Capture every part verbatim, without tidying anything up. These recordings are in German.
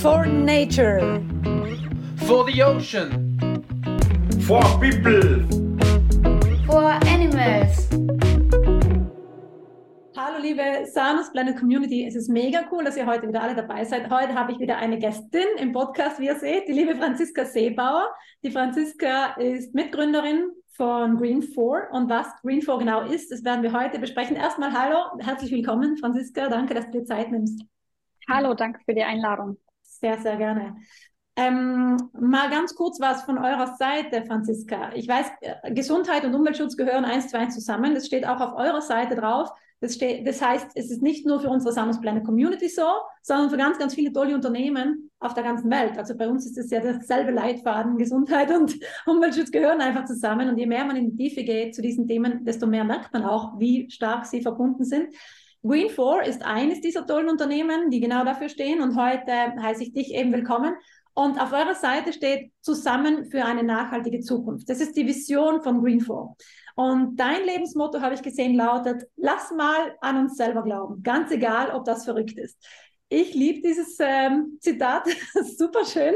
For nature. For the ocean. For people. For animals. Hallo liebe Sanus Planet Community, es ist mega cool, dass ihr heute wieder alle dabei seid. Heute habe ich wieder eine Gästin im Podcast, wie ihr seht, die liebe Franziska Seebauer. Die Franziska ist Mitgründerin von Green four und was Green four genau ist, das werden wir heute besprechen. Erstmal hallo, herzlich willkommen Franziska, danke, dass du dir Zeit nimmst. Hallo, danke für die Einladung. Sehr, sehr gerne. Ähm, mal ganz kurz was von eurer Seite, Franziska. Ich weiß, Gesundheit und Umweltschutz gehören eins zu eins zusammen. Das steht auch auf eurer Seite drauf. Das, steht, das heißt, es ist nicht nur für unsere Sanus Planet Community so, sondern für ganz, ganz viele tolle Unternehmen auf der ganzen Welt. Also bei uns ist es ja derselbe Leitfaden. Gesundheit und Umweltschutz gehören einfach zusammen. Und je mehr man in die Tiefe geht zu diesen Themen, desto mehr merkt man auch, wie stark sie verbunden sind. Green four ist eines dieser tollen Unternehmen, die genau dafür stehen. Und heute heiße ich dich eben willkommen. Und auf eurer Seite steht Zusammen für eine nachhaltige Zukunft. Das ist die Vision von Green four. Und dein Lebensmotto, habe ich gesehen, lautet, lass mal an uns selber glauben. Ganz egal, ob das verrückt ist. Ich liebe dieses ähm, Zitat, super schön.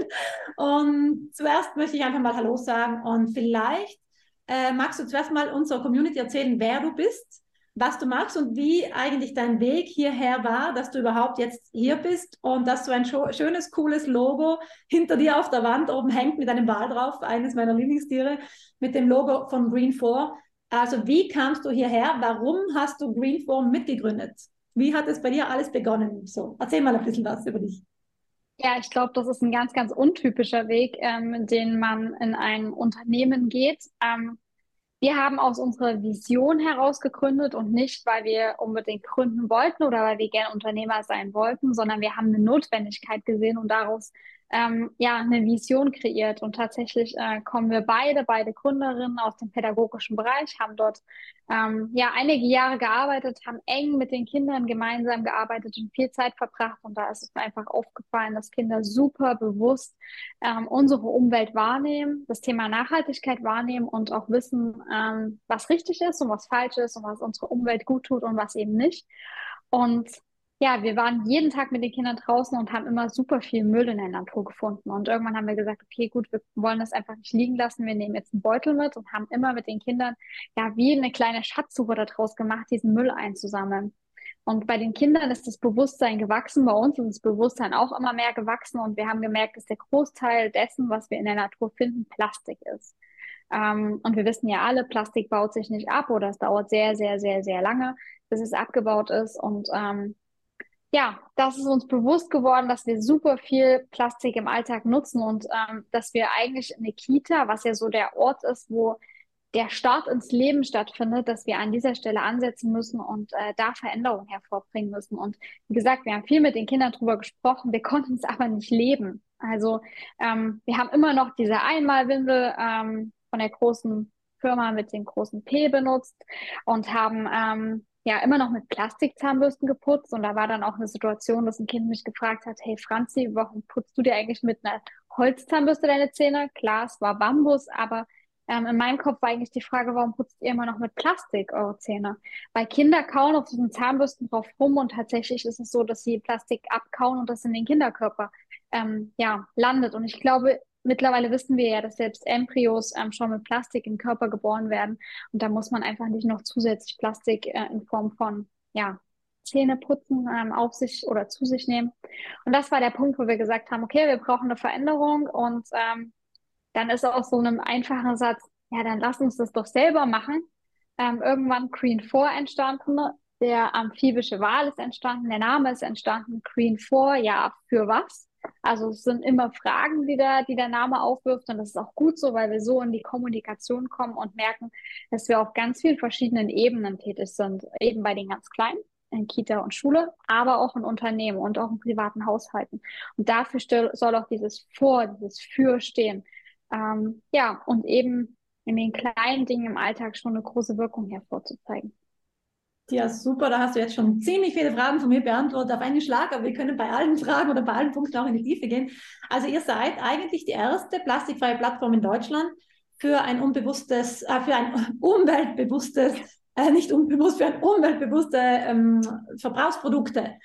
Und zuerst möchte ich einfach mal Hallo sagen. Und vielleicht äh, magst du zuerst mal unserer Community erzählen, wer du bist, was du machst und wie eigentlich dein Weg hierher war, dass du überhaupt jetzt hier bist und dass so ein schönes, cooles Logo hinter dir auf der Wand oben hängt mit einem Wal drauf, eines meiner Lieblingstiere, mit dem Logo von Green four. Also wie kamst du hierher? Warum hast du Green four mitgegründet? Wie hat es bei dir alles begonnen? So, erzähl mal ein bisschen was über dich. Ja, ich glaube, das ist ein ganz, ganz untypischer Weg, ähm, den man in ein Unternehmen geht. Ähm, Wir haben aus unserer Vision heraus gegründet und nicht, weil wir unbedingt gründen wollten oder weil wir gerne Unternehmer sein wollten, sondern wir haben eine Notwendigkeit gesehen und daraus ähm, ja eine Vision kreiert. Und tatsächlich äh, kommen wir beide, beide Gründerinnen aus dem pädagogischen Bereich, haben dort ähm, ja einige Jahre gearbeitet, haben eng mit den Kindern gemeinsam gearbeitet und viel Zeit verbracht. Und da ist es mir einfach aufgefallen, dass Kinder super bewusst ähm, unsere Umwelt wahrnehmen, das Thema Nachhaltigkeit wahrnehmen und auch wissen, ähm, was richtig ist und was falsch ist und was unsere Umwelt gut tut und was eben nicht. Und ja, wir waren jeden Tag mit den Kindern draußen und haben immer super viel Müll in der Natur gefunden. Und irgendwann haben wir gesagt, okay, gut, wir wollen das einfach nicht liegen lassen. Wir nehmen jetzt einen Beutel mit und haben immer mit den Kindern ja wie eine kleine Schatzsuche daraus gemacht, diesen Müll einzusammeln. Und bei den Kindern ist das Bewusstsein gewachsen, bei uns ist das Bewusstsein auch immer mehr gewachsen und wir haben gemerkt, dass der Großteil dessen, was wir in der Natur finden, Plastik ist. Ähm, und wir wissen ja alle, Plastik baut sich nicht ab oder es dauert sehr, sehr, sehr, sehr lange, bis es abgebaut ist. Und ähm, ja, das ist uns bewusst geworden, dass wir super viel Plastik im Alltag nutzen und ähm, dass wir eigentlich in der Kita, was ja so der Ort ist, wo der Start ins Leben stattfindet, dass wir an dieser Stelle ansetzen müssen und äh, da Veränderungen hervorbringen müssen. Und wie gesagt, wir haben viel mit den Kindern drüber gesprochen, wir konnten es aber nicht leben. Also ähm, wir haben immer noch diese Einmalwindel ähm, von der großen Firma mit dem großen P benutzt und haben ähm, ja immer noch mit Plastikzahnbürsten geputzt. Und da war dann auch eine Situation, dass ein Kind mich gefragt hat, hey Franzi, warum putzt du dir eigentlich mit einer Holzzahnbürste deine Zähne? Klar, es war Bambus, aber Ähm, in meinem Kopf war eigentlich die Frage, warum putzt ihr immer noch mit Plastik eure Zähne? Weil Kinder kauen auf diesen Zahnbürsten drauf rum und tatsächlich ist es so, dass sie Plastik abkauen und das in den Kinderkörper ähm, ja, landet. Und ich glaube, mittlerweile wissen wir ja, dass selbst Embryos ähm, schon mit Plastik im Körper geboren werden. Und da muss man einfach nicht noch zusätzlich Plastik äh, in Form von ja, Zähneputzen ähm, auf sich oder zu sich nehmen. Und das war der Punkt, wo wir gesagt haben, okay, wir brauchen eine Veränderung und ähm, dann ist aus so einem einfachen Satz, ja, dann lass uns das doch selber machen. Ähm, irgendwann Green four entstanden, der amphibische Wal ist entstanden, der Name ist entstanden, Green four, ja, für was? Also es sind immer Fragen, die, da, die der Name aufwirft und das ist auch gut so, weil wir so in die Kommunikation kommen und merken, dass wir auf ganz vielen verschiedenen Ebenen tätig sind, eben bei den ganz Kleinen, in Kita und Schule, aber auch in Unternehmen und auch in privaten Haushalten. Und dafür soll auch dieses Vor, dieses Für stehen. Ähm, ja, und eben in den kleinen Dingen im Alltag schon eine große Wirkung hervorzuzeigen. Ja, super, da hast du jetzt schon ziemlich viele Fragen von mir beantwortet auf einen Schlag, aber wir können bei allen Fragen oder bei allen Punkten auch in die Tiefe gehen. Also ihr seid eigentlich die erste plastikfreie Plattform in Deutschland für ein unbewusstes, äh, für ein umweltbewusstes, äh, nicht unbewusst, für ein umweltbewusste ähm, Verbrauchsprodukte.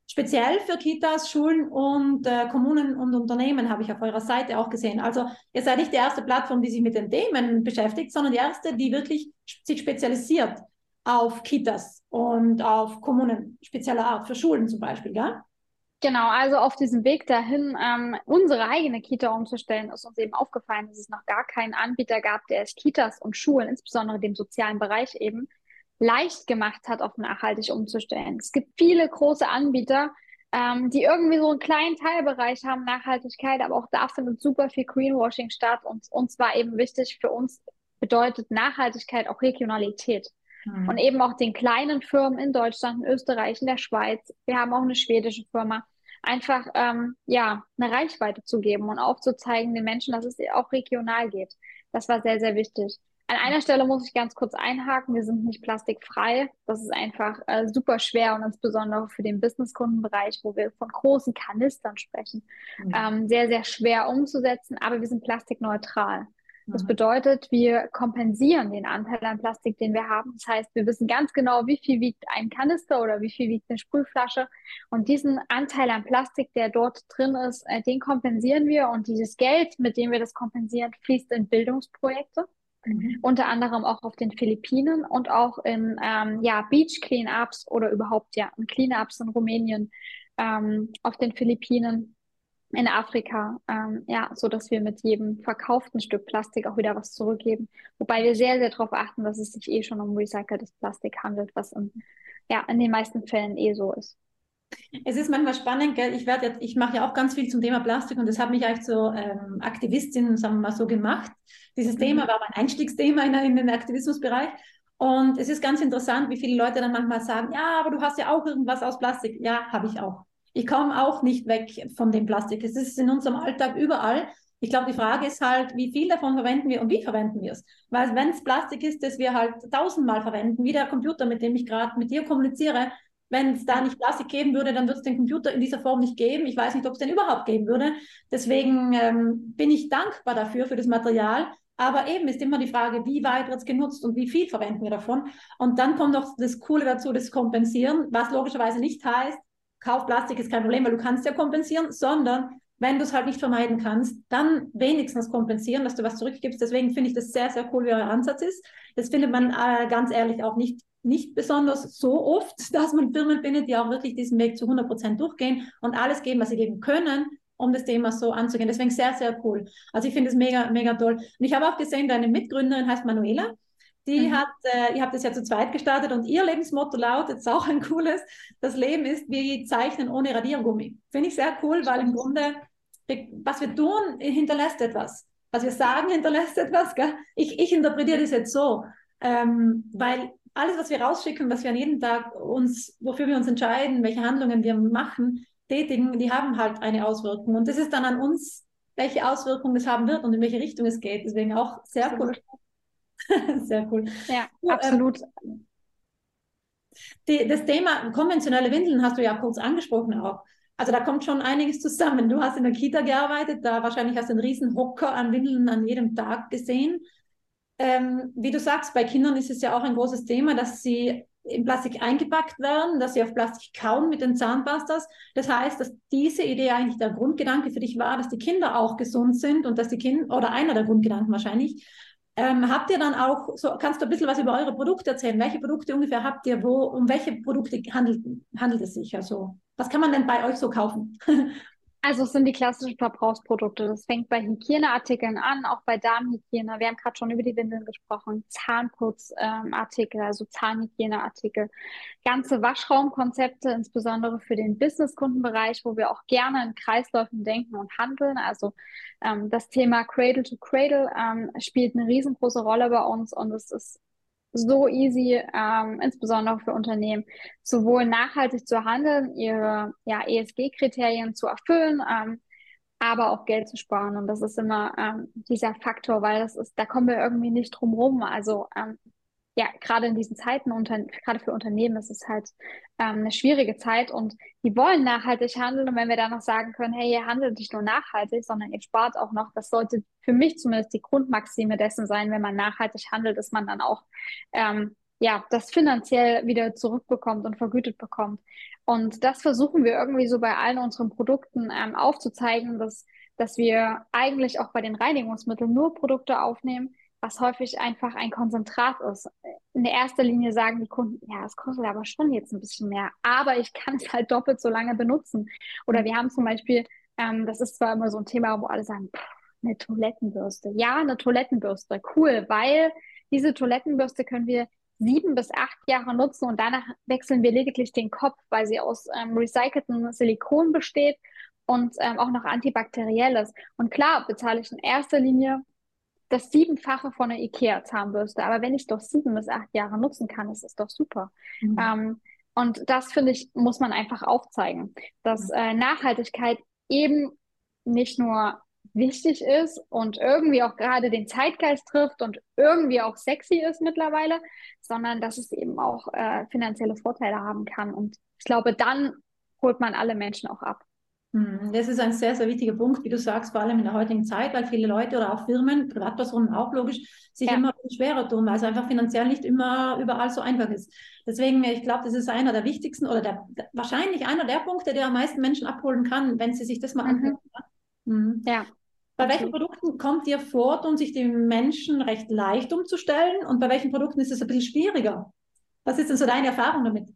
speziell für Kitas, Schulen und äh, Kommunen und Unternehmen, habe ich auf eurer Seite auch gesehen. Also ihr seid nicht die erste Plattform, die sich mit den Themen beschäftigt, sondern die erste, die wirklich sich spezialisiert auf Kitas und auf Kommunen spezieller Art, für Schulen zum Beispiel, gell? Genau, also auf diesem Weg dahin, ähm, unsere eigene Kita umzustellen, ist uns eben aufgefallen, dass es noch gar keinen Anbieter gab, der es Kitas und Schulen, insbesondere dem sozialen Bereich eben, leicht gemacht hat, auf nachhaltig umzustellen. Es gibt viele große Anbieter, ähm, die irgendwie so einen kleinen Teilbereich haben, Nachhaltigkeit, aber auch da findet super viel Greenwashing statt. Und uns war eben wichtig, für uns bedeutet Nachhaltigkeit auch Regionalität. Mhm. Und eben auch den kleinen Firmen in Deutschland, in Österreich, in der Schweiz, wir haben auch eine schwedische Firma, einfach ähm, ja eine Reichweite zu geben und aufzuzeigen den Menschen, dass es auch regional geht. Das war sehr, sehr wichtig. An einer Stelle muss ich ganz kurz einhaken, wir sind nicht plastikfrei. Das ist einfach äh, super schwer und insbesondere für den Businesskundenbereich, wo wir von großen Kanistern sprechen, Mhm. ähm, sehr, sehr schwer umzusetzen, aber wir sind plastikneutral. Das Mhm. bedeutet, wir kompensieren den Anteil an Plastik, den wir haben. Das heißt, wir wissen ganz genau, wie viel wiegt ein Kanister oder wie viel wiegt eine Sprühflasche. Und diesen Anteil an Plastik, der dort drin ist, äh, den kompensieren wir. Und dieses Geld, mit dem wir das kompensieren, fließt in Bildungsprojekte. Mhm. Unter anderem auch auf den Philippinen und auch in ähm, ja, Beach Cleanups oder überhaupt ja in Cleanups in Rumänien, ähm, auf den Philippinen, in Afrika, ähm, ja, so dass wir mit jedem verkauften Stück Plastik auch wieder was zurückgeben. Wobei wir sehr, sehr darauf achten, dass es sich eh schon um recyceltes Plastik handelt, was in, ja, in den meisten Fällen eh so ist. Es ist manchmal spannend, gell? Ich werde jetzt, ich mache ja auch ganz viel zum Thema Plastik und das hat mich eigentlich zur ähm, Aktivistin, sagen wir mal so, gemacht. Dieses Mhm. Thema war mein Einstiegsthema in, in den Aktivismusbereich. Und es ist ganz interessant, wie viele Leute dann manchmal sagen, ja, aber du hast ja auch irgendwas aus Plastik. Ja, habe ich auch. Ich komme auch nicht weg von dem Plastik. Es ist in unserem Alltag überall. Ich glaube, die Frage ist halt, wie viel davon verwenden wir und wie verwenden wir es? Weil wenn es Plastik ist, das wir halt tausendmal verwenden, wie der Computer, mit dem ich gerade mit dir kommuniziere, wenn es da nicht Plastik geben würde, dann würde es den Computer in dieser Form nicht geben. Ich weiß nicht, ob es den überhaupt geben würde. Deswegen ähm, bin ich dankbar dafür, für das Material. Aber eben ist immer die Frage, wie weit wird es genutzt und wie viel verwenden wir davon? Und dann kommt noch das Coole dazu, das Kompensieren, was logischerweise nicht heißt, Kauf Plastik ist kein Problem, weil du kannst ja kompensieren, sondern wenn du es halt nicht vermeiden kannst, dann wenigstens kompensieren, dass du was zurückgibst. Deswegen finde ich das sehr, sehr cool, wie euer Ansatz ist. Das findet man äh, ganz ehrlich auch nicht, nicht besonders so oft, dass man Firmen findet, die auch wirklich diesen Weg zu hundert Prozent durchgehen und alles geben, was sie geben können, um das Thema so anzugehen. Deswegen sehr, sehr cool. Also ich finde es mega, mega toll. Und ich habe auch gesehen, deine Mitgründerin heißt Manuela. Die Mhm. hat, äh, ihr habt das ja zu zweit gestartet und ihr Lebensmotto lautet, ist auch ein cooles, das Leben ist wie Zeichnen ohne Radiergummi. Finde ich sehr cool, weil im Grunde, was wir tun, hinterlässt etwas. Was wir sagen, hinterlässt etwas. Gell? Ich, ich interpretiere das jetzt so, ähm, weil alles, was wir rausschicken, was wir an jedem Tag uns, wofür wir uns entscheiden, welche Handlungen wir machen, tätigen, die haben halt eine Auswirkung. Und das ist dann an uns, welche Auswirkungen es haben wird und in welche Richtung es geht. Deswegen auch sehr Absolut. cool. Sehr cool. Ja, Du, absolut. Ähm, die, das Thema konventionelle Windeln hast du ja kurz angesprochen auch. Also da kommt schon einiges zusammen. Du hast in der Kita gearbeitet, da wahrscheinlich hast du einen riesen Hocker an Windeln an jedem Tag gesehen. Ähm, wie du sagst, bei Kindern ist es ja auch ein großes Thema, dass sie in Plastik eingepackt werden, dass sie auf Plastik kauen mit den Zahnpastas. Das heißt, dass diese Idee eigentlich der Grundgedanke für dich war, dass die Kinder auch gesund sind und dass die Kinder, oder einer der Grundgedanken wahrscheinlich. Ähm, habt ihr dann auch, so, kannst du ein bisschen was über eure Produkte erzählen? Welche Produkte ungefähr habt ihr, wo, um welche Produkte handelt, handelt es sich? Also, was kann man denn bei euch so kaufen? Also es sind die klassischen Verbrauchsprodukte. Das fängt bei Hygieneartikeln an, auch bei Darmhygiene. Wir haben gerade schon über die Windeln gesprochen. Zahnputzartikel, ähm, also Zahnhygieneartikel. Ganze Waschraumkonzepte, insbesondere für den Business-Kundenbereich, wo wir auch gerne in Kreisläufen denken und handeln. Also ähm, das Thema Cradle to Cradle ähm, spielt eine riesengroße Rolle bei uns und es ist so easy, ähm, insbesondere für Unternehmen, sowohl nachhaltig zu handeln, ihre ja, E S G-Kriterien zu erfüllen, ähm, aber auch Geld zu sparen. Und das ist immer ähm, dieser Faktor, weil das ist, da kommen wir irgendwie nicht drum rum. Also ähm, ja, gerade in diesen Zeiten, unter, gerade für Unternehmen ist es halt ähm, eine schwierige Zeit und die wollen nachhaltig handeln. Und wenn wir dann noch sagen können, hey, ihr handelt nicht nur nachhaltig, sondern ihr spart auch noch, das sollte für mich zumindest die Grundmaxime dessen sein, wenn man nachhaltig handelt, dass man dann auch ähm, ja, das finanziell wieder zurückbekommt und vergütet bekommt. Und das versuchen wir irgendwie so bei allen unseren Produkten ähm, aufzuzeigen, dass, dass wir eigentlich auch bei den Reinigungsmitteln nur Produkte aufnehmen, was häufig einfach ein Konzentrat ist. In der ersten Linie sagen die Kunden, ja, es kostet aber schon jetzt ein bisschen mehr, aber ich kann es halt doppelt so lange benutzen. Oder wir haben zum Beispiel, ähm, das ist zwar immer so ein Thema, wo alle sagen, pff, eine Toilettenbürste. Ja, eine Toilettenbürste, cool, weil diese Toilettenbürste können wir sieben bis acht Jahre nutzen und danach wechseln wir lediglich den Kopf, weil sie aus ähm, recyceltem Silikon besteht und ähm, auch noch antibakteriell ist. Und klar bezahle ich in erster Linie das Siebenfache von einer IKEA-Zahnbürste. Aber wenn ich doch sieben bis acht Jahre nutzen kann, ist es doch super. Mhm. Ähm, und das, finde ich, muss man einfach aufzeigen, dass äh, Nachhaltigkeit eben nicht nur wichtig ist und irgendwie auch gerade den Zeitgeist trifft und irgendwie auch sexy ist mittlerweile, sondern dass es eben auch äh, finanzielle Vorteile haben kann. Und ich glaube, dann holt man alle Menschen auch ab. Das ist ein sehr, sehr wichtiger Punkt, wie du sagst, vor allem in der heutigen Zeit, weil viele Leute oder auch Firmen, Privatpersonen auch logisch, sich ja. immer schwerer tun, weil es einfach finanziell nicht immer überall so einfach ist. Deswegen, ich glaube, das ist einer der wichtigsten oder der, wahrscheinlich einer der Punkte, der am meisten Menschen abholen kann, wenn sie sich das mal mhm. anhören. Mhm. Ja. Bei okay. welchen Produkten kommt dir vor, tun sich die Menschen recht leicht umzustellen und bei welchen Produkten ist es ein bisschen schwieriger? Was ist denn so deine Erfahrung damit?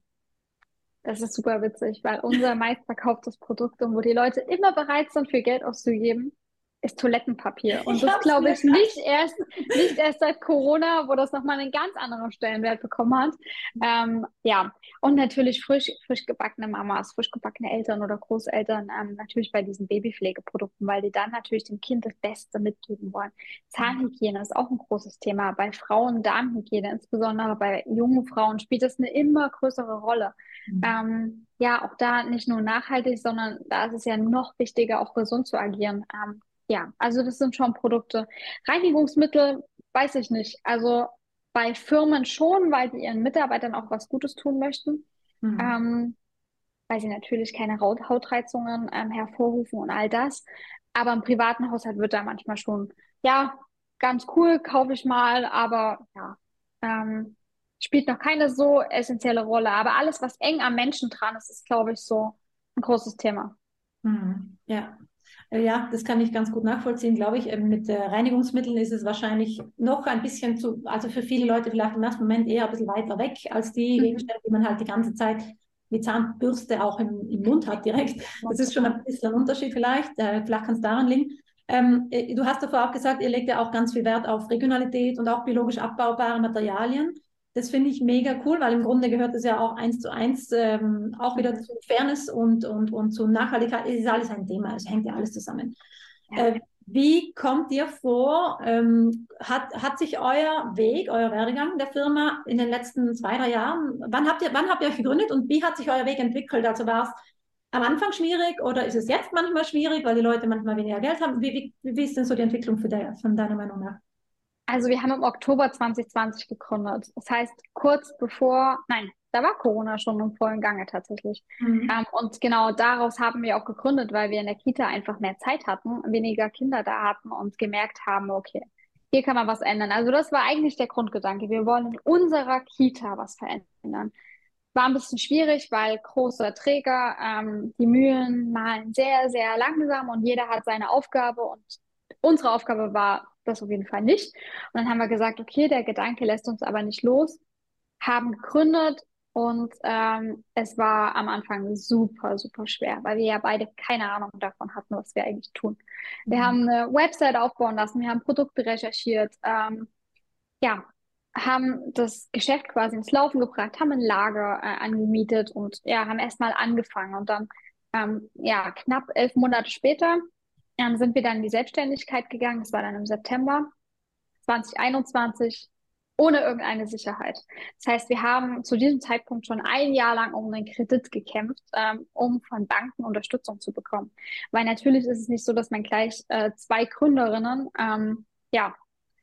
Das ist super witzig, weil unser meistverkauftes Produkt und wo die Leute immer bereit sind, viel Geld auszugeben, ist Toilettenpapier. Und das glaube ich nicht erst, nicht erst seit Corona, wo das nochmal einen ganz anderen Stellenwert bekommen hat. Ähm, ja, und natürlich frisch, frisch gebackene Mamas, frisch gebackene Eltern oder Großeltern, ähm, natürlich bei diesen Babypflegeprodukten, weil die dann natürlich dem Kind das Beste mitgeben wollen. Zahnhygiene ist auch ein großes Thema. Bei Frauen Darmhygiene, insbesondere bei jungen Frauen, spielt das eine immer größere Rolle. Mhm. Ähm, ja, auch da nicht nur nachhaltig, sondern da ist es ja noch wichtiger, auch gesund zu agieren. Ähm, Ja, also das sind schon Produkte. Reinigungsmittel, weiß ich nicht. Also bei Firmen schon, weil die ihren Mitarbeitern auch was Gutes tun möchten. Mhm. Ähm, weil sie natürlich keine Haut Hautreizungen ähm, hervorrufen und all das. Aber im privaten Haushalt wird da manchmal schon, ja, ganz cool, kaufe ich mal, aber ja, ähm, spielt noch keine so essentielle Rolle. Aber alles, was eng am Menschen dran ist, ist, glaube ich, so ein großes Thema. Mhm. Ja. Ja, das kann ich ganz gut nachvollziehen, glaube ich. Mit äh, Reinigungsmitteln ist es wahrscheinlich noch ein bisschen zu, also für viele Leute vielleicht im ersten Moment eher ein bisschen weiter weg als die mhm. Gegenstände, die man halt die ganze Zeit mit Zahnbürste auch im, im Mund hat direkt. Das ist schon ein bisschen ein Unterschied vielleicht. Äh, vielleicht kann es daran liegen. Ähm, du hast davor auch gesagt, ihr legt ja auch ganz viel Wert auf Regionalität und auch biologisch abbaubare Materialien. Das finde ich mega cool, weil im Grunde gehört das ja auch eins zu eins ähm, auch wieder zu Fairness und, und, und zu Nachhaltigkeit. Es ist alles ein Thema, es hängt ja alles zusammen. Ja. Äh, wie kommt dir vor, ähm, hat, hat sich euer Weg, euer Werdegang der Firma in den letzten zwei, drei Jahren, wann habt ihr, wann habt ihr euch gegründet und wie hat sich euer Weg entwickelt? Also war es am Anfang schwierig oder ist es jetzt manchmal schwierig, weil die Leute manchmal weniger Geld haben? Wie, wie, wie ist denn so die Entwicklung für de, von deiner Meinung nach? Also wir haben im Oktober zwanzig zwanzig gegründet. Das heißt, kurz bevor, nein, da war Corona schon im vollen Gange tatsächlich. Mhm. Ähm, und genau daraus haben wir auch gegründet, weil wir in der Kita einfach mehr Zeit hatten, weniger Kinder da hatten und gemerkt haben, okay, hier kann man was ändern. Also das war eigentlich der Grundgedanke. Wir wollen in unserer Kita was verändern. War ein bisschen schwierig, weil große Träger, ähm, die Mühlen mahlen sehr, sehr langsam und jeder hat seine Aufgabe und unsere Aufgabe war das auf jeden Fall nicht. Und dann haben wir gesagt, okay, der Gedanke lässt uns aber nicht los, haben gegründet und ähm, es war am Anfang super, super schwer, weil wir ja beide keine Ahnung davon hatten, was wir eigentlich tun. Wir mhm. haben eine Website aufbauen lassen, wir haben Produkte recherchiert, ähm, ja, haben das Geschäft quasi ins Laufen gebracht, haben ein Lager äh, angemietet und ja, haben erstmal angefangen und dann, ähm, ja, knapp elf Monate später ähm, sind wir dann in die Selbstständigkeit gegangen. Das war dann im September zwanzig einundzwanzig ohne irgendeine Sicherheit. Das heißt, wir haben zu diesem Zeitpunkt schon ein Jahr lang um einen Kredit gekämpft, ähm, um von Banken Unterstützung zu bekommen. Weil natürlich ist es nicht so, dass man gleich äh, zwei Gründerinnen, ähm, ja,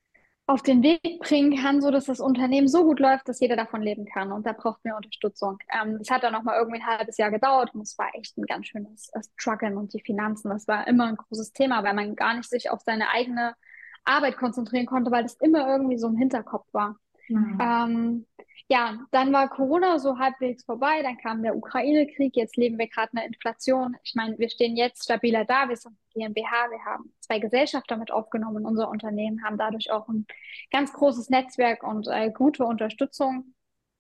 auf den Weg bringen kann, so dass das Unternehmen so gut läuft, dass jeder davon leben kann. Und da braucht man Unterstützung. Ähm, das hat dann noch mal irgendwie ein halbes Jahr gedauert und es war echt ein ganz schönes äh, Struggeln und die Finanzen. Das war immer ein großes Thema, weil man gar nicht sich auf seine eigene Arbeit konzentrieren konnte, weil das immer irgendwie so im Hinterkopf war. Mhm. Ähm, ja, dann war Corona so halbwegs vorbei, dann kam der Ukraine-Krieg, jetzt leben wir gerade eine Inflation. Ich meine, wir stehen jetzt stabiler da, wir sind GmbH, wir haben zwei Gesellschafter mit aufgenommen in unser Unternehmen, haben dadurch auch ein ganz großes Netzwerk und äh, gute Unterstützung.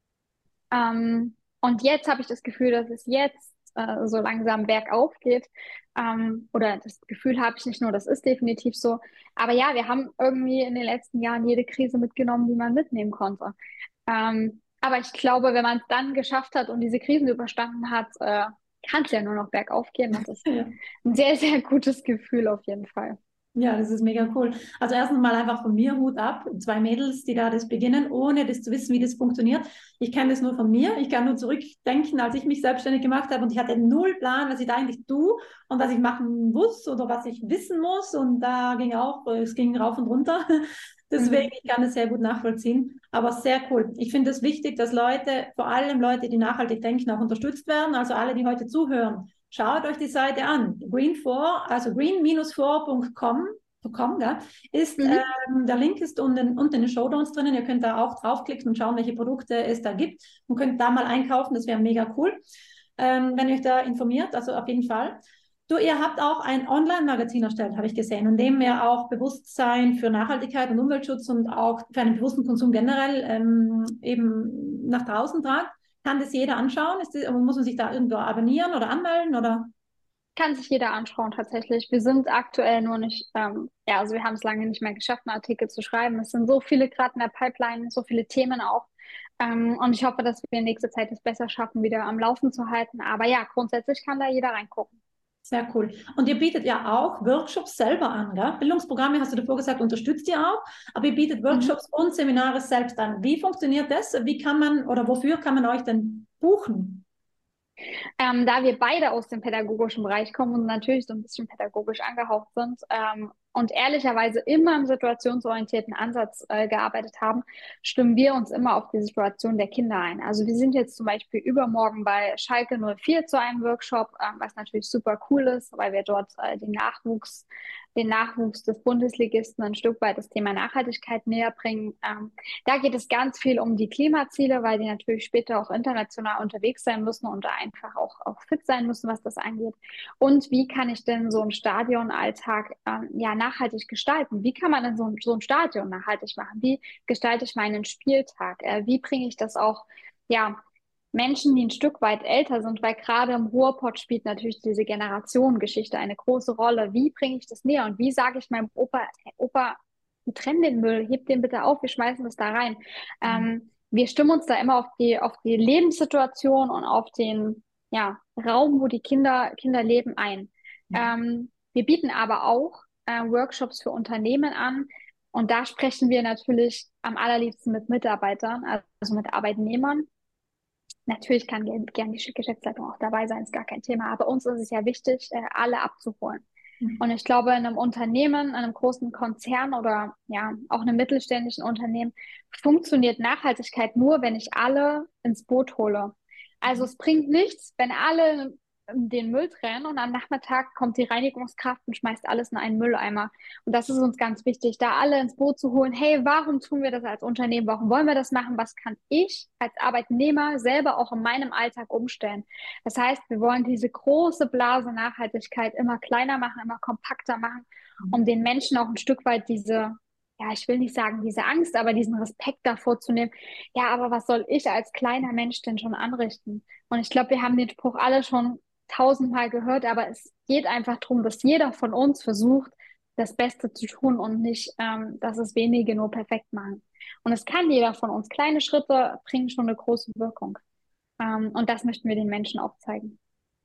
Ähm, und jetzt habe ich das Gefühl, dass es jetzt äh, so langsam bergauf geht. Ähm, oder das Gefühl habe ich nicht nur, das ist definitiv so. Aber ja, wir haben irgendwie in den letzten Jahren jede Krise mitgenommen, die man mitnehmen konnte. Ähm, aber ich glaube, wenn man es dann geschafft hat und diese Krisen überstanden hat, äh, kann es ja nur noch bergauf gehen. Und das ist Ja. ein sehr, sehr gutes Gefühl auf jeden Fall. Ja, das ist mega cool. Also erstens mal einfach von mir Hut ab. Zwei Mädels, die da das beginnen, ohne das zu wissen, wie das funktioniert. Ich kenne das nur von mir. Ich kann nur zurückdenken, als ich mich selbstständig gemacht habe und ich hatte null Plan, was ich da eigentlich tue und was ich machen muss oder was ich wissen muss. Und da ging auch, es ging rauf und runter. Deswegen, Mhm. ich kann es sehr gut nachvollziehen. Aber sehr cool. Ich finde es wichtig, dass Leute, vor allem Leute, die nachhaltig denken, auch unterstützt werden. Also alle, die heute zuhören. Schaut euch die Seite an. Green four, also green four punkt com, ja, ist, Mhm. ähm, der Link ist unten, unten in den Shownotes drinnen. Ihr könnt da auch draufklicken und schauen, welche Produkte es da gibt und könnt da mal einkaufen. Das wäre mega cool, ähm, wenn ihr euch da informiert. Also auf jeden Fall. Du, ihr habt auch ein Online-Magazin erstellt, habe ich gesehen, in dem ihr auch Bewusstsein für Nachhaltigkeit und Umweltschutz und auch für einen bewussten Konsum generell ähm, eben nach draußen tragt. Kann das jeder anschauen? Ist das, muss man sich da irgendwo abonnieren oder anmelden? Oder? Kann sich jeder anschauen, tatsächlich. Wir sind aktuell nur nicht, ähm, ja, also wir haben es lange nicht mehr geschafft, einen Artikel zu schreiben. Es sind so viele gerade in der Pipeline, so viele Themen auch. Ähm, und ich hoffe, dass wir in nächster Zeit es besser schaffen, wieder am Laufen zu halten. Aber ja, grundsätzlich kann da jeder reingucken. Sehr cool. Und ihr bietet ja auch Workshops selber an, gell? Bildungsprogramme, hast du davor gesagt, unterstützt ihr auch, aber ihr bietet Mhm. Workshops und Seminare selbst an. Wie funktioniert das? Wie kann man oder wofür kann man euch denn buchen? Ähm, da wir beide aus dem pädagogischen Bereich kommen und natürlich so ein bisschen pädagogisch angehaucht sind ähm, und ehrlicherweise immer im situationsorientierten Ansatz äh, gearbeitet haben, stimmen wir uns immer auf die Situation der Kinder ein. Also wir sind jetzt zum Beispiel übermorgen bei Schalke null vier zu einem Workshop, ähm, was natürlich super cool ist, weil wir dort äh, den Nachwuchs den Nachwuchs des Bundesligisten ein Stück weit das Thema Nachhaltigkeit näher bringen. Ähm, da geht es ganz viel um die Klimaziele, weil die natürlich später auch international unterwegs sein müssen und da einfach auch, auch fit sein müssen, was das angeht. Und wie kann ich denn so einen Stadionalltag ähm, ja, nachhaltig gestalten? Wie kann man denn so ein, so ein Stadion nachhaltig machen? Wie gestalte ich meinen Spieltag? Äh, wie bringe ich das auch, ja, Menschen, die ein Stück weit älter sind, weil gerade im Ruhrpott spielt natürlich diese Generationengeschichte eine große Rolle. Wie bringe ich das näher und wie sage ich meinem Opa, Opa, trenn den Müll, heb den bitte auf, wir schmeißen das da rein. Ähm, wir stimmen uns da immer auf die, auf die Lebenssituation und auf den ja, Raum, wo die Kinder, Kinder leben, ein. Ähm, wir bieten aber auch äh, Workshops für Unternehmen an. Und da sprechen wir natürlich am allerliebsten mit Mitarbeitern, also mit Arbeitnehmern. Natürlich kann gerne die Geschäftsleitung auch dabei sein, ist gar kein Thema. Aber uns ist es ja wichtig, äh, alle abzuholen. Und ich glaube, in einem Unternehmen, in einem großen Konzern oder ja auch einem mittelständischen Unternehmen funktioniert Nachhaltigkeit nur, wenn ich alle ins Boot hole. Also es bringt nichts, wenn alle den Müll trennen und am Nachmittag kommt die Reinigungskraft und schmeißt alles in einen Mülleimer. Und das ist uns ganz wichtig, da alle ins Boot zu holen. Hey, warum tun wir das als Unternehmen? Warum wollen wir das machen? Was kann ich als Arbeitnehmer selber auch in meinem Alltag umstellen? Das heißt, wir wollen diese große Blase Nachhaltigkeit immer kleiner machen, immer kompakter machen, um den Menschen auch ein Stück weit diese, ja, ich will nicht sagen diese Angst, aber diesen Respekt davor zu nehmen. Ja, aber was soll ich als kleiner Mensch denn schon anrichten? Und ich glaube, wir haben den Spruch alle schon tausendmal gehört, aber es geht einfach darum, dass jeder von uns versucht, das Beste zu tun und nicht, ähm, dass es wenige nur perfekt machen. Und es kann jeder von uns. Kleine Schritte bringen schon eine große Wirkung. Ähm, und das möchten wir den Menschen auch zeigen.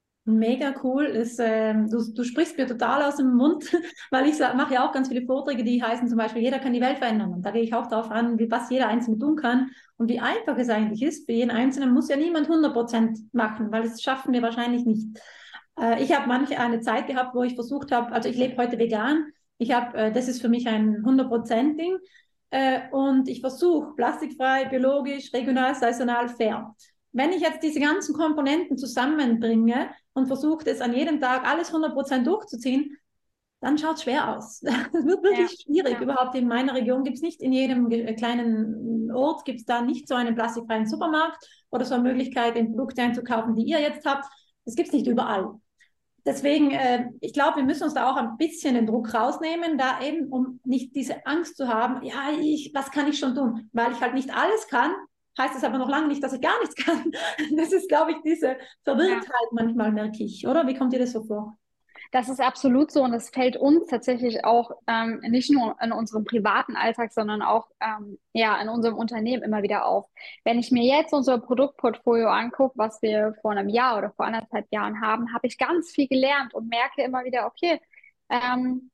Mega cool. Ist, ähm, du, du sprichst mir total aus dem Mund, weil ich sa- mache ja auch ganz viele Vorträge, die heißen zum Beispiel, jeder kann die Welt verändern. Und da gehe ich auch darauf an, wie, was jeder Einzelne tun kann und wie einfach es eigentlich ist. Für jeden Einzelnen muss ja niemand hundert Prozent machen, weil das schaffen wir wahrscheinlich nicht. Äh, ich habe manche eine Zeit gehabt, wo ich versucht habe, also ich lebe heute vegan. Ich habe, äh, das ist für mich ein hundert Prozent Ding. Äh, und ich versuche plastikfrei, biologisch, regional, saisonal, fair. Wenn ich jetzt diese ganzen Komponenten zusammenbringe und versuche, es an jedem Tag alles hundert Prozent durchzuziehen, dann schaut es schwer aus. Es wird wirklich Ja, schwierig. ja. Überhaupt in meiner Region gibt es nicht, in jedem ge- kleinen Ort gibt es da nicht so einen plastikfreien Supermarkt oder so eine Möglichkeit, in Produkte einzukaufen, die ihr jetzt habt. Das gibt es nicht überall. Deswegen, äh, ich glaube, wir müssen uns da auch ein bisschen den Druck rausnehmen, da eben, um nicht diese Angst zu haben, ja, ich, was kann ich schon tun? Weil ich halt nicht alles kann, heißt es aber noch lange nicht, dass ich gar nichts kann. Das ist, glaube ich, diese Verwirrtheit Ja. manchmal, merke ich, oder? Wie kommt dir das so vor? Das ist absolut so und es fällt uns tatsächlich auch ähm, nicht nur in unserem privaten Alltag, sondern auch ähm, ja, in unserem Unternehmen immer wieder auf. Wenn ich mir jetzt unser Produktportfolio angucke, was wir vor einem Jahr oder vor anderthalb Jahren haben, habe ich ganz viel gelernt und merke immer wieder, okay, ähm,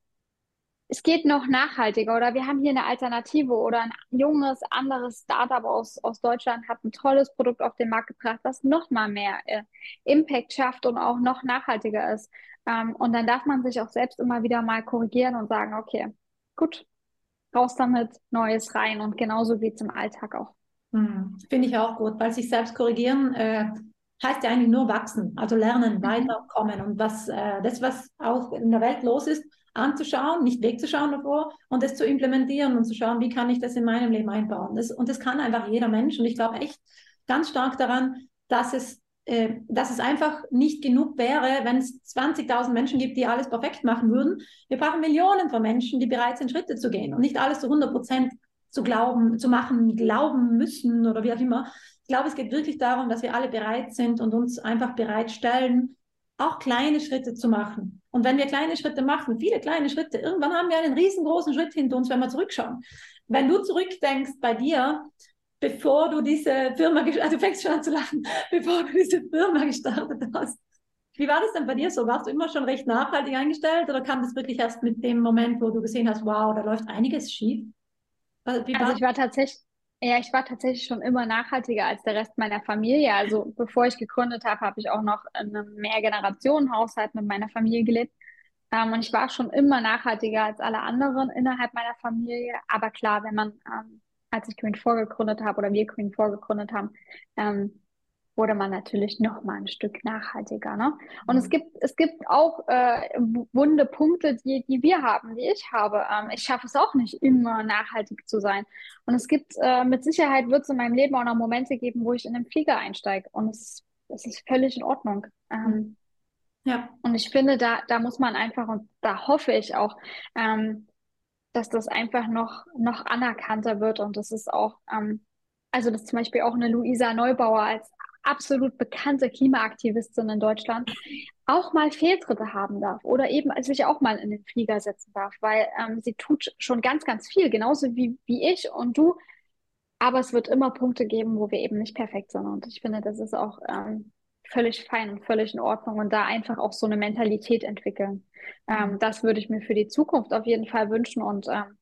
es geht noch nachhaltiger oder wir haben hier eine Alternative oder ein junges, anderes Startup aus, aus Deutschland hat ein tolles Produkt auf den Markt gebracht, was noch mal mehr äh, Impact schafft und auch noch nachhaltiger ist. Ähm, und dann darf man sich auch selbst immer wieder mal korrigieren und sagen, okay, gut, raus damit, Neues rein. Und genauso geht's im Alltag auch. Hm, finde ich auch gut, weil sich selbst korrigieren äh, heißt ja eigentlich nur wachsen, also lernen, Mhm. weiterkommen und was äh, das, was auch in der Welt los ist, anzuschauen, nicht wegzuschauen davor und das zu implementieren und zu schauen, wie kann ich das in meinem Leben einbauen. Das, und das kann einfach jeder Mensch und ich glaube echt ganz stark daran, dass es, äh, dass es einfach nicht genug wäre, wenn es zwanzigtausend Menschen gibt, die alles perfekt machen würden. Wir brauchen Millionen von Menschen, die bereit sind, Schritte zu gehen und nicht alles zu hundert Prozent zu glauben, zu machen, glauben müssen oder wie auch immer. Ich glaube, es geht wirklich darum, dass wir alle bereit sind und uns einfach bereitstellen, auch kleine Schritte zu machen. Und wenn wir kleine Schritte machen, viele kleine Schritte, irgendwann haben wir einen riesengroßen Schritt hinter uns, wenn wir zurückschauen. Wenn du zurückdenkst bei dir, bevor du diese Firma, also du fängst schon an zu lachen, bevor du diese Firma gestartet hast. Wie war das denn bei dir so? Warst du immer schon recht nachhaltig eingestellt oder kam das wirklich erst mit dem Moment, wo du gesehen hast, wow, da läuft einiges schief? Wie Also war ich war tatsächlich, ja, ich war tatsächlich schon immer nachhaltiger als der Rest meiner Familie. Also bevor ich gegründet habe, habe ich auch noch in einem Mehrgenerationenhaushalt mit meiner Familie gelebt. Ähm, und ich war schon immer nachhaltiger als alle anderen innerhalb meiner Familie. Aber klar, wenn man, ähm, als ich Green four gegründet habe oder wir Green four gegründet haben, ähm, wurde man natürlich noch mal ein Stück nachhaltiger, ne? Und es gibt, es gibt auch äh, wunde Punkte, die, die wir haben, die ich habe. Ähm, ich schaffe es auch nicht immer nachhaltig zu sein. Und es gibt, äh, mit Sicherheit wird es in meinem Leben auch noch Momente geben, wo ich in den Flieger einsteige. Und es, es ist völlig in Ordnung. Ähm, ja. und ich finde, da, da muss man einfach, und da hoffe ich auch, ähm, dass das einfach noch, noch anerkannter wird. Und das ist auch, ähm, also dass zum Beispiel auch eine Luisa Neubauer als absolut bekannte Klimaaktivistin in Deutschland auch mal Fehltritte haben darf oder eben sich auch mal in den Flieger setzen darf, weil ähm, sie tut schon ganz, ganz viel, genauso wie, wie ich und du. Aber es wird immer Punkte geben, wo wir eben nicht perfekt sind. Und ich finde, das ist auch ähm, völlig fein und völlig in Ordnung und da einfach auch so eine Mentalität entwickeln. Ähm, das würde ich mir für die Zukunft auf jeden Fall wünschen. Und ähm,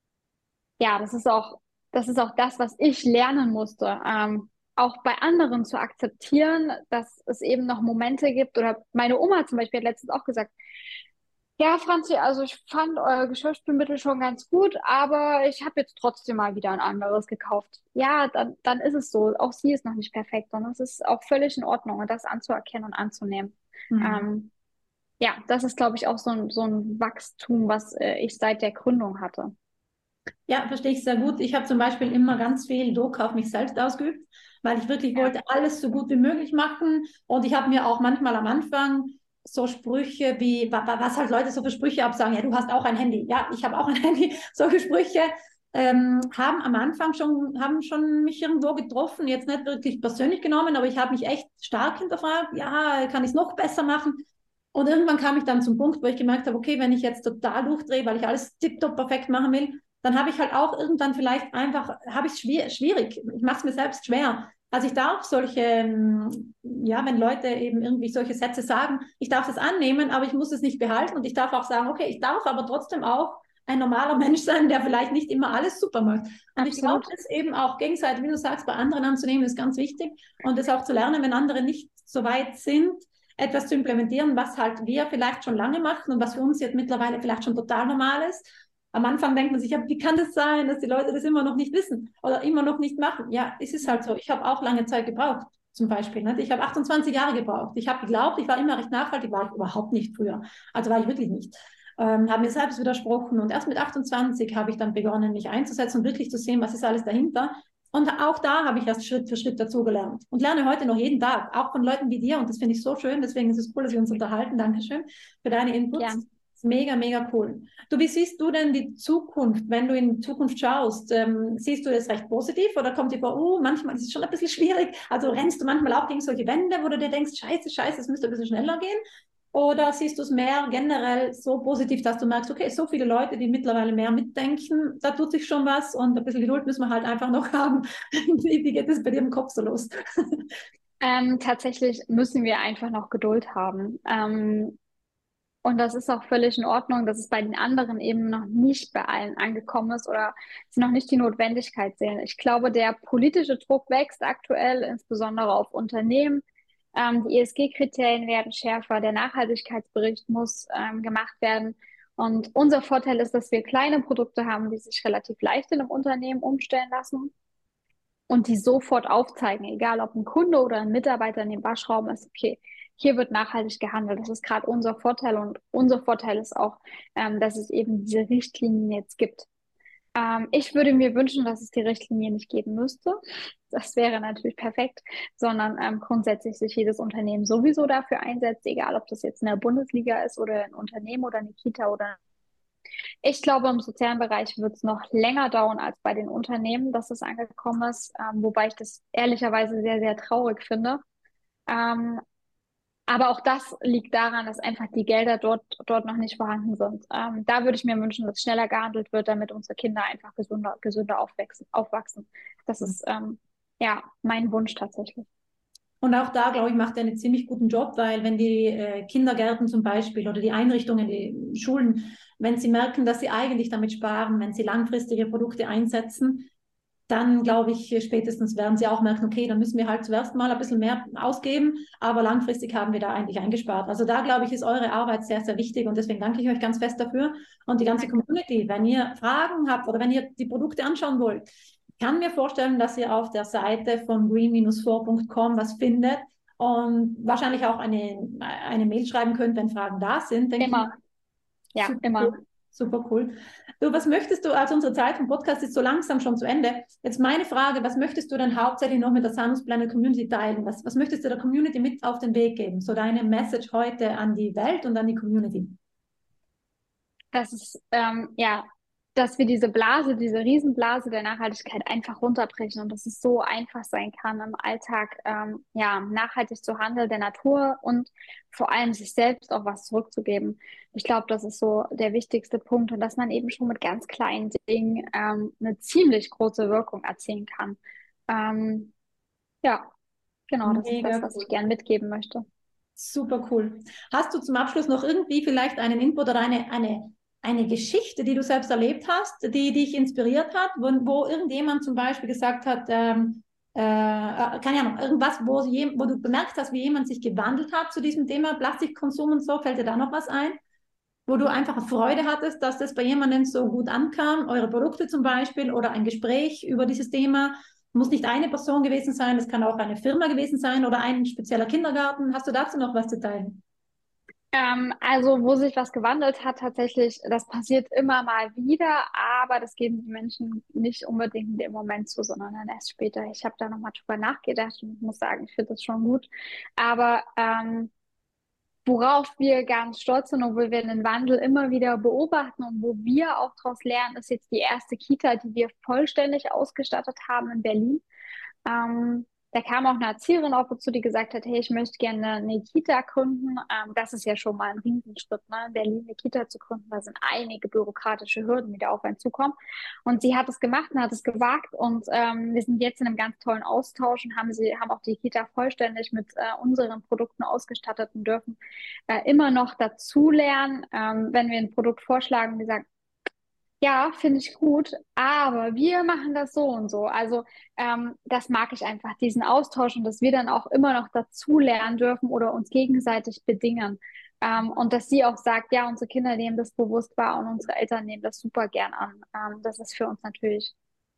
ja, das ist auch, das ist auch das, was ich lernen musste. Ähm, auch bei anderen zu akzeptieren, dass es eben noch Momente gibt. Oder meine Oma zum Beispiel hat letztens auch gesagt, ja, Franzi, also ich fand euer Geschirrspülmittel schon ganz gut, aber ich habe jetzt trotzdem mal wieder ein anderes gekauft. Ja, dann, dann ist es so. Auch sie ist noch nicht perfekt und es ist auch völlig in Ordnung, und das anzuerkennen und anzunehmen. Mhm. Ähm, ja, das ist, glaube ich, auch so ein, so ein Wachstum, was äh, ich seit der Gründung hatte. Ja, verstehe ich sehr gut. Ich habe zum Beispiel immer ganz viel Druck auf mich selbst ausgeübt, weil ich wirklich Ja. wollte alles so gut wie möglich machen. Und ich habe mir auch manchmal am Anfang so Sprüche wie, wa- wa- was halt Leute so für Sprüche absagen, ja, du hast auch ein Handy. Ja, ich habe auch ein Handy. Solche Sprüche ähm, haben am Anfang schon, haben schon mich irgendwo getroffen, jetzt nicht wirklich persönlich genommen, aber ich habe mich echt stark hinterfragt, ja, kann ich es noch besser machen? Und irgendwann kam ich dann zum Punkt, wo ich gemerkt habe, okay, wenn ich jetzt total durchdrehe, weil ich alles tiptop perfekt machen will, dann habe ich halt auch irgendwann vielleicht einfach, habe ich es schwier schwierig. Ich mache es mir selbst schwer. Also ich darf solche, ähm, ja, wenn Leute eben irgendwie solche Sätze sagen, ich darf das annehmen, aber ich muss es nicht behalten und ich darf auch sagen, okay, ich darf aber trotzdem auch ein normaler Mensch sein, der vielleicht nicht immer alles super macht. Und ich glaube, Absolut. das eben auch gegenseitig, wie du sagst, bei anderen anzunehmen, ist ganz wichtig und das auch zu lernen, wenn andere nicht so weit sind, etwas zu implementieren, was halt wir vielleicht schon lange machen und was für uns jetzt mittlerweile vielleicht schon total normal ist. Am Anfang denkt man sich, ja, wie kann das sein, dass die Leute das immer noch nicht wissen oder immer noch nicht machen? Ja, es ist halt so. Ich habe auch lange Zeit gebraucht, zum Beispiel. Nicht? Ich habe achtundzwanzig Jahre gebraucht. Ich habe geglaubt, ich war immer recht nachhaltig, war ich überhaupt nicht früher. Also war ich wirklich nicht. ähm, habe mir selbst widersprochen und erst mit achtundzwanzig habe ich dann begonnen, mich einzusetzen und wirklich zu sehen, was ist alles dahinter. Und auch da habe ich erst Schritt für Schritt dazugelernt und lerne heute noch jeden Tag, auch von Leuten wie dir. Und das finde ich so schön. Deswegen ist es cool, dass wir uns unterhalten. Dankeschön für deine Inputs. Gern. Mega, mega cool. Du, wie siehst du denn die Zukunft, wenn du in die Zukunft schaust? Ähm, siehst du das recht positiv oder kommt dir vor, oh, manchmal ist es schon ein bisschen schwierig? Also rennst du manchmal auch gegen solche Wände, wo du dir denkst, scheiße, scheiße, es müsste ein bisschen schneller gehen? Oder siehst du es mehr generell so positiv, dass du merkst, okay, so viele Leute, die mittlerweile mehr mitdenken, da tut sich schon was und ein bisschen Geduld müssen wir halt einfach noch haben. Wie, wie geht es bei dir im Kopf so los? Ähm, tatsächlich müssen wir einfach noch Geduld haben. Ähm, und das ist auch völlig in Ordnung, dass es bei den anderen eben noch nicht bei allen angekommen ist oder sie noch nicht die Notwendigkeit sehen. Ich glaube, der politische Druck wächst aktuell, insbesondere auf Unternehmen. Ähm, die E S G-Kriterien werden schärfer, der Nachhaltigkeitsbericht muss ähm, gemacht werden. Und unser Vorteil ist, dass wir kleine Produkte haben, die sich relativ leicht in einem Unternehmen umstellen lassen und die sofort aufzeigen, egal ob ein Kunde oder ein Mitarbeiter in dem Waschraum ist, okay, hier wird nachhaltig gehandelt. Das ist gerade unser Vorteil und unser Vorteil ist auch, ähm, dass es eben diese Richtlinien jetzt gibt. Ähm, ich würde mir wünschen, dass es die Richtlinie nicht geben müsste. Das wäre natürlich perfekt, sondern ähm, grundsätzlich sich jedes Unternehmen sowieso dafür einsetzt, egal ob das jetzt in der Bundesliga ist oder ein Unternehmen oder eine Kita oder ich glaube, im sozialen Bereich wird es noch länger dauern als bei den Unternehmen, dass es angekommen ist, ähm, wobei ich das ehrlicherweise sehr, sehr traurig finde. Ähm, aber auch das liegt daran, dass einfach die Gelder dort, dort noch nicht vorhanden sind. Ähm, da würde ich mir wünschen, dass schneller gehandelt wird, damit unsere Kinder einfach gesünder, gesünder aufwachsen, aufwachsen. Das ist ähm, ja mein Wunsch tatsächlich. Und auch da, glaube ich, macht er einen ziemlich guten Job, weil wenn die äh, Kindergärten zum Beispiel oder die Einrichtungen, die Schulen, wenn sie merken, dass sie eigentlich damit sparen, wenn sie langfristige Produkte einsetzen, dann glaube ich, spätestens werden sie auch merken, okay, dann müssen wir halt zuerst mal ein bisschen mehr ausgeben, aber langfristig haben wir da eigentlich eingespart. Also da, glaube ich, ist eure Arbeit sehr, sehr wichtig und deswegen danke ich euch ganz fest dafür und die ganze Community. Wenn ihr Fragen habt oder wenn ihr die Produkte anschauen wollt, ich kann mir vorstellen, dass ihr auf der Seite von green Bindestrich four Punkt com was findet und wahrscheinlich auch eine, eine Mail schreiben könnt, wenn Fragen da sind. Denke Immer. ich. Ja, Super immer. Cool. Super cool. Du, was möchtest du, also unsere Zeit vom Podcast ist so langsam schon zu Ende. Jetzt meine Frage, was möchtest du denn hauptsächlich noch mit der Sanus Planet Community teilen? Was, was möchtest du der Community mit auf den Weg geben? So deine Message heute an die Welt und an die Community. Das ist, ähm, ja, dass wir diese Blase, diese Riesenblase der Nachhaltigkeit einfach runterbrechen und dass es so einfach sein kann, im Alltag ähm, ja, nachhaltig zu handeln, der Natur und vor allem sich selbst auch was zurückzugeben. Ich glaube, das ist so der wichtigste Punkt und dass man eben schon mit ganz kleinen Dingen ähm, eine ziemlich große Wirkung erzielen kann. Ähm, ja, genau, das ist Mega das, was cool. ich gern mitgeben möchte. Super cool. Hast du zum Abschluss noch irgendwie vielleicht einen Input oder eine, eine eine Geschichte, die du selbst erlebt hast, die dich inspiriert hat, wo, wo irgendjemand zum Beispiel gesagt hat, ähm, äh, keine Ahnung, irgendwas, wo, je, wo du bemerkt hast, wie jemand sich gewandelt hat zu diesem Thema Plastikkonsum und so, fällt dir da noch was ein? Wo du einfach Freude hattest, dass das bei jemandem so gut ankam, eure Produkte zum Beispiel oder ein Gespräch über dieses Thema. Muss nicht eine Person gewesen sein, es kann auch eine Firma gewesen sein oder ein spezieller Kindergarten. Hast du dazu noch was zu teilen? Ähm, also, wo sich was gewandelt hat, tatsächlich, das passiert immer mal wieder, aber das geben die Menschen nicht unbedingt in dem Moment zu, sondern dann erst später. Ich habe da nochmal drüber nachgedacht und muss sagen, ich finde das schon gut. Aber ähm, worauf wir ganz stolz sind und wo wir den Wandel immer wieder beobachten und wo wir auch daraus lernen, ist jetzt die erste Kita, die wir vollständig ausgestattet haben in Berlin. Ähm, Da kam auch eine Erzieherin auf uns zu, die gesagt hat, hey, ich möchte gerne eine Kita gründen. Ähm, das ist ja schon mal ein Riesenschritt, ne? In Berlin eine Kita zu gründen. Da sind einige bürokratische Hürden, die da auf einen zukommen. Und sie hat es gemacht und hat es gewagt. Und ähm, wir sind jetzt in einem ganz tollen Austausch und haben sie, haben auch die Kita vollständig mit äh, unseren Produkten ausgestattet und dürfen äh, immer noch dazulernen, ähm, wenn wir ein Produkt vorschlagen, die sagen, ja, finde ich gut, aber wir machen das so und so. Also ähm, das mag ich einfach, diesen Austausch und dass wir dann auch immer noch dazu lernen dürfen oder uns gegenseitig bedingen. Ähm, und dass sie auch sagt, ja, unsere Kinder nehmen das bewusst wahr und unsere Eltern nehmen das super gern an. Ähm, das ist für uns natürlich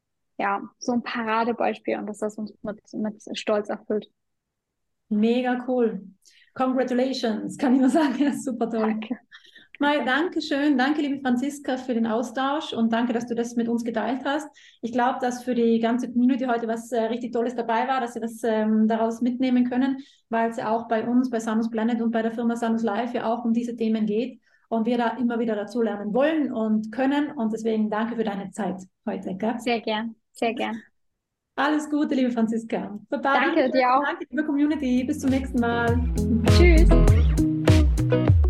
ja so ein Paradebeispiel und dass das uns mit, mit Stolz erfüllt. Mega cool. Congratulations, kann ich nur sagen. Ja, super toll. Danke. Mai, danke schön. Danke, liebe Franziska, für den Austausch und danke, dass du das mit uns geteilt hast. Ich glaube, dass für die ganze Community heute was äh, richtig Tolles dabei war, dass sie was ähm, daraus mitnehmen können, weil es ja auch bei uns, bei Sanus Planet und bei der Firma Sanus Life ja auch um diese Themen geht und wir da immer wieder dazu lernen wollen und können. Und deswegen danke für deine Zeit heute. Gell? Sehr gern, sehr gern. Alles Gute, liebe Franziska. Baba, Danke dir auch. Danke, liebe Community. Bis zum nächsten Mal. Tschüss.